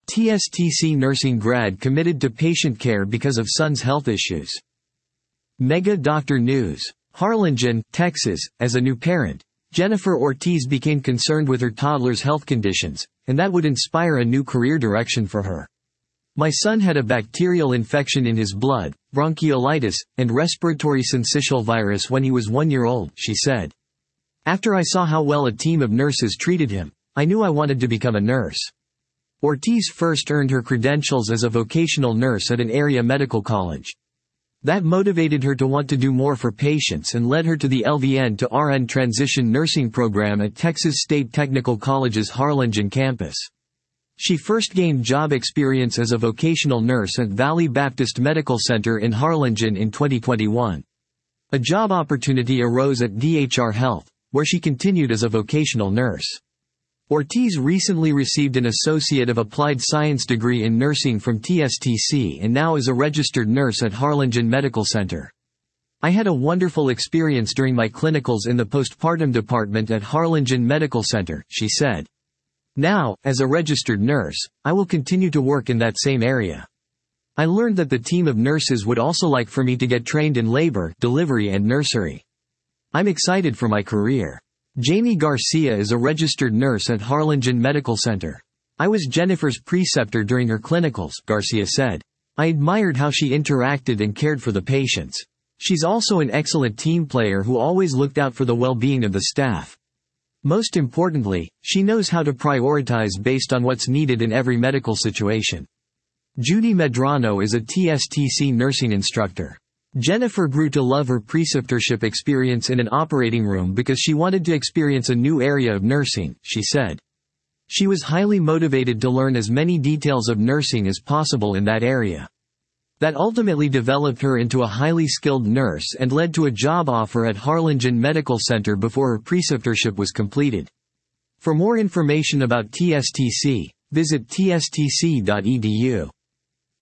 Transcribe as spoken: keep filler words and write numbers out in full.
T S T C nursing grad committed to patient care because of son's health issues. Mega Doctor News. Harlingen, Texas. As a new parent, Jennifer Ortiz became concerned with her toddler's health conditions, and that would inspire a new career direction for her. "My son had a bacterial infection in his blood, bronchiolitis, and respiratory syncytial virus when he was one year old," she said. "After I saw how well a team of nurses treated him, I knew I wanted to become a nurse." Ortiz first earned her credentials as a vocational nurse at an area medical college. That motivated her to want to do more for patients and led her to the L V N to R N transition nursing program at Texas State Technical College's Harlingen campus. She first gained job experience as a vocational nurse at Valley Baptist Medical Center in Harlingen in twenty twenty-one. A job opportunity arose at D H R Health, where she continued as a vocational nurse. Ortiz recently received an Associate of Applied Science degree in nursing from T S T C and now is a registered nurse at Harlingen Medical Center. "I had a wonderful experience during my clinicals in the postpartum department at Harlingen Medical Center," she said. "Now, as a registered nurse, I will continue to work in that same area. I learned that the team of nurses would also like for me to get trained in labor, delivery and nursery. I'm excited for my career." Jamie Garcia is a registered nurse at Harlingen Medical Center. "I was Jennifer's preceptor during her clinicals," Garcia said. "I admired how she interacted and cared for the patients. She's also an excellent team player who always looked out for the well-being of the staff. Most importantly, she knows how to prioritize based on what's needed in every medical situation." Judy Medrano is a T S T C nursing instructor. "Jennifer grew to love her preceptorship experience in an operating room because she wanted to experience a new area of nursing," she said. "She was highly motivated to learn as many details of nursing as possible in that area. That ultimately developed her into a highly skilled nurse and led to a job offer at Harlingen Medical Center before her preceptorship was completed." For more information about T S T C, visit T S T C dot E D U.